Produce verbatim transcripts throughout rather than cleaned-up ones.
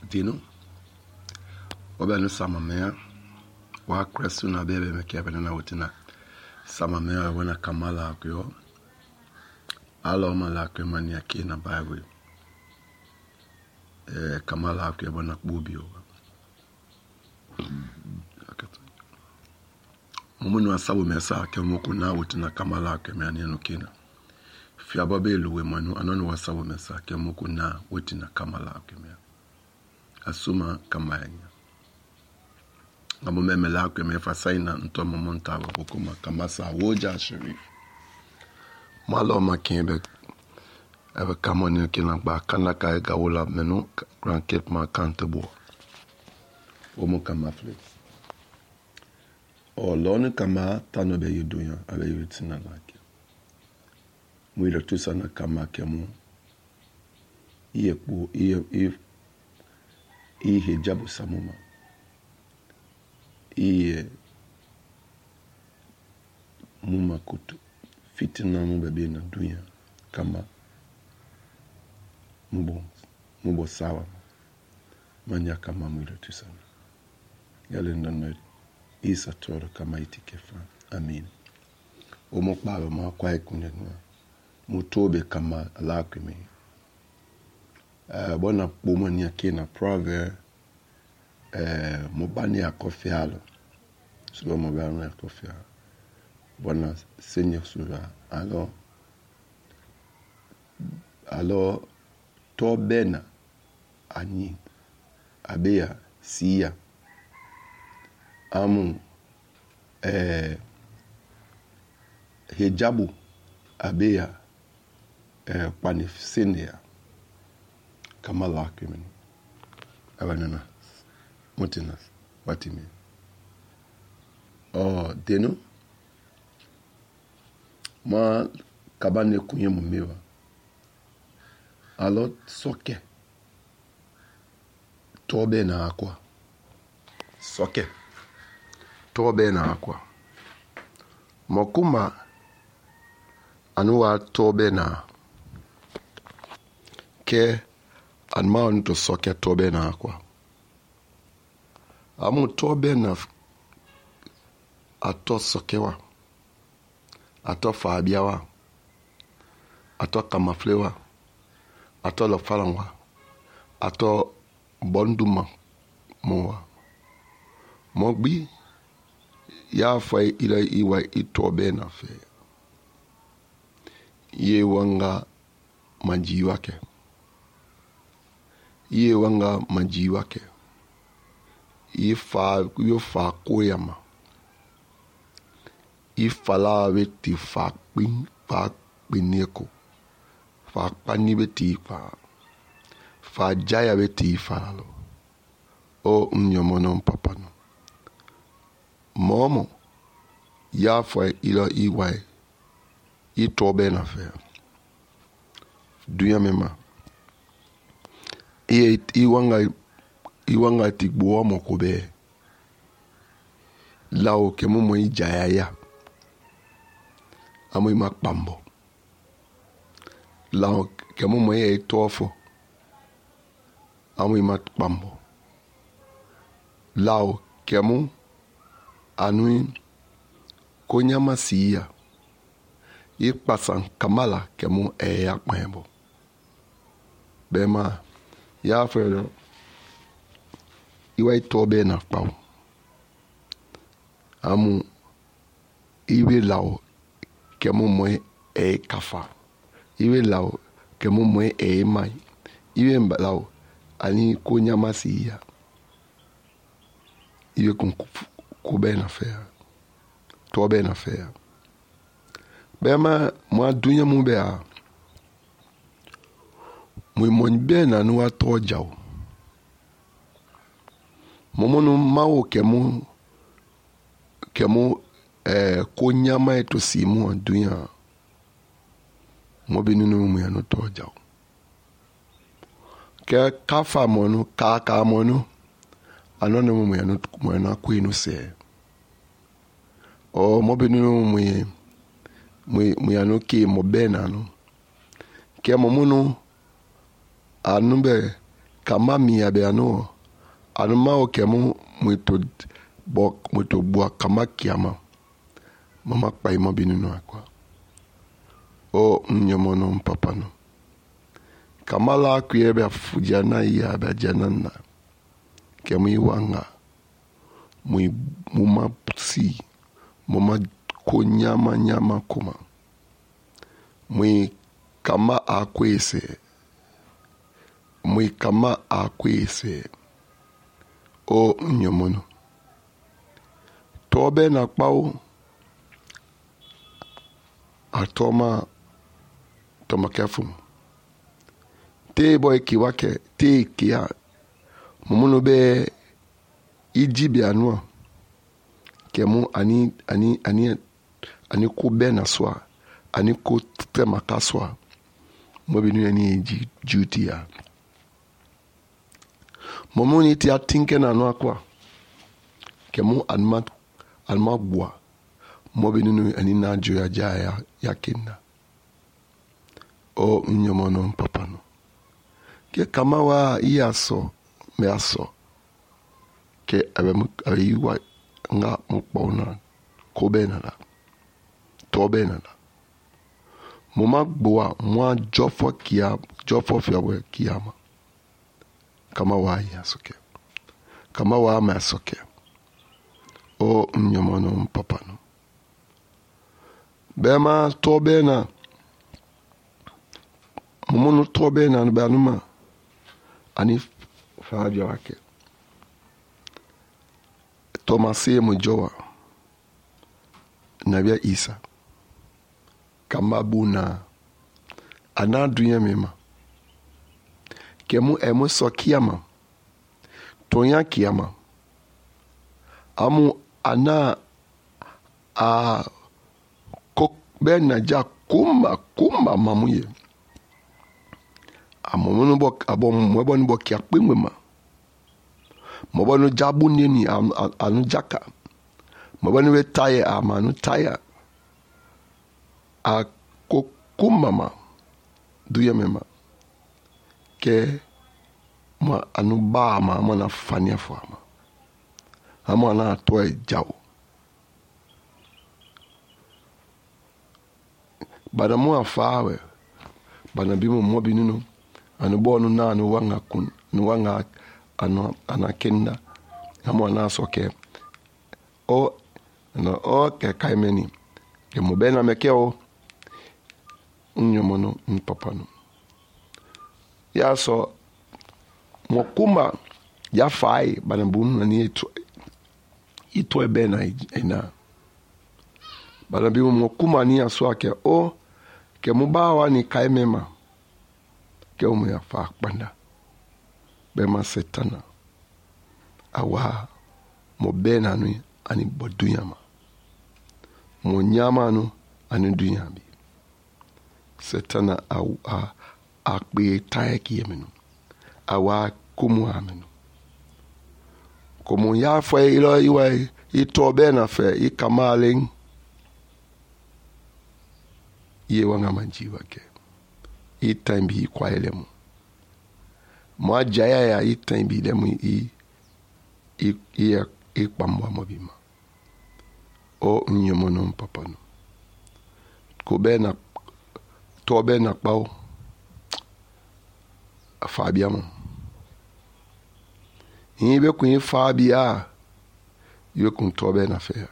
dino obe no samamea wa kresu na bebe me ke bena na wotina samamea wana kamala akyo alo mala ke mani ake na bible eh kamala akyo bana kubio mumunu asabu mesa ke moko na wotina kamala ke me ane no kina fi ababe luwe manu anono wasabu mesa ke moko na wotina kamala ke me asuma kamanya ngamo memela ke me fasaina nto momonta wa kuma kamasa woja sharif malo makembe ebe kamone kina ba kana ka gawola menu grand cape ma kantebo omo kamafle o lone kama tano be yudunya abe yutina lake mwira tusana kama kemu iye ku iye if iye hijabu samuma iye muma kutu fitina mubebe na dunya kama mubo mubo sawa manya kama mwira tusana yale ndano isa toro kama itikefa amin omokbawe ma kwa ikunyenwa mutobe kama alakwimi uh, bona bomani akina proverb eh mobani akofialo suba mobani akofialo bona seigneur suba alors alors to bena ani abeya siya amu eh hijabu abeya eh panifsinia kama lakimin awanana motinas watimi oh deno ma kabane kunye mumewa alo soke tobe na akwa soke tobe na akwa mokuma anuwa tobe na ke anma nto soke tobe na akwa amu tobe na ato sokewa ato fabiawa ato kamaflewa ato lofalangwa ato bonduma mowa mogbi ya fa ila iwa itobe na fe ye wanga maji wake ye wanga maji wake ifa yo fa koyama ifala weti fa pin fa pineko fa pani beti fa fa jaya beti fa lo o unyomono papa no momo ya fa ila iwai itobe na fe duya mema e iwanga iwanga tigbo mo kobe lao ke mo mo ijaya ya amo imakpambo lao ke mo mo e tofo amo imakpambo lao ke mo anu konyama siya ipasan kamala ke mo e yakmebo bema ya fero iwa itobe na pao amu iwe lao ke mo mo e kafa iwe lao ke mo mo e mai iwe lao ani konyama siya iwe kun kube na fea tobe na fea bema mwa dunya mu be a mu mo be na no atojawo momono mawo kemu kemu eh konyama eto simu dunya mo binunu mu ya no tojawo ke kafa mono kaka mono anone mu ya no mo na kwinu se o mo binunu mu mu ya no ke mo bena no ke momono anube kama mia be ano anuma o kemu muito bo muito boa kama kiama mama pa imo binino akwa o nyomono papa no kama la kuyebe afujana ya be janana kemu iwanga mu muma si muma konyama nyama kuma mu kama akwese mu kama akwese o nyomono tobe na pau atoma toma kefu te boy kiwake te kia mumuno be ijibi anua kemu ani ani ani ani ko be na soa ani ko tema kaswa mo binu ani ji jutia momoni ti atinke na no akwa kemu anma anma bua mo binu ani na joya jaya yakinda o nyomono papa no ke kama wa iaso me aso ke abe mu ayiwa nga mukpona ko benala to benala moma gboa mo jofo kia jofo fiawe kiama kama wa ya soke kama wa ma soke o nyomono papa no bema to bena momo to bena no banuma ani fabia wake Tomase mujowa nabia Isa kama buna anadunya mema kemu emu so kiama tonya kiama amu ana a kok bena ja kuma kuma mamuye amu no bok abom mo bon bok ya pemma mobanu jabu neni anu jaka mobanu we taye amanu taya a kokumama duya mema ke ma anu ba ma mana fania fama ama na to e jawo bana mo afawe bana bimu mo binunu anu bonu na anu wanga kun nu wanga ano anakenda amo na soke o no o ke kaimeni ke mobena mekeo nyomono mpapano ya so mokuma ya fai bana bunu na ni eto ito ebena ina bana bimu mokuma ni aso ke o ke mubawa ni kaimema ke o mu ya fa panda bema setana awa mo bena no ani bodunyama mo nyama no ani dunyami setana aw a akbe taeki yemenu awa kumu amenu komo ya fa ilo iwa ito bena fe ikamalen ye wanga manjiwa ke itambi kwa elemu mo jaya ya itambi demu i i i i pamwa mobima o nyomono papa no ko bena to bena pao Fabia mo ibe kun Fabia yo kun to bena fe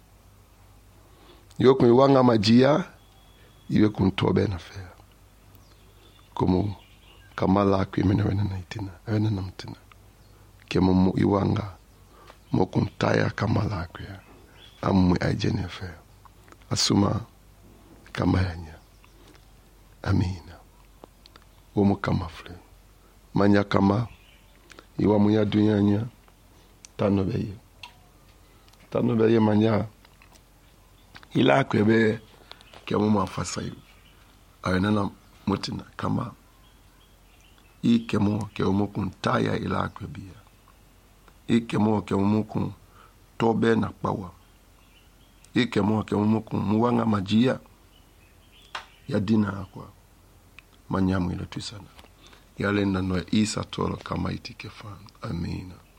yo kun wanga majia ibe kun to bena fe como kamala kwimena wena naitina wena namtina kemo mo iwanga mo kuntaya kamala kwa amu ajene fe asuma kamayanya amina womo kama fle manya kama iwa munya dunyanya tano beye tano beye manya ila kwebe kemo mafasai ayana mutina kama i kemo ke omo kuntaya ila kwebia i kemo ke omo kun tobe na pawa i kemo ke omo kun muwanga majia ya dina kwa manyamu ila tuisana yale na no Isa tolo kama itikefan. Amina.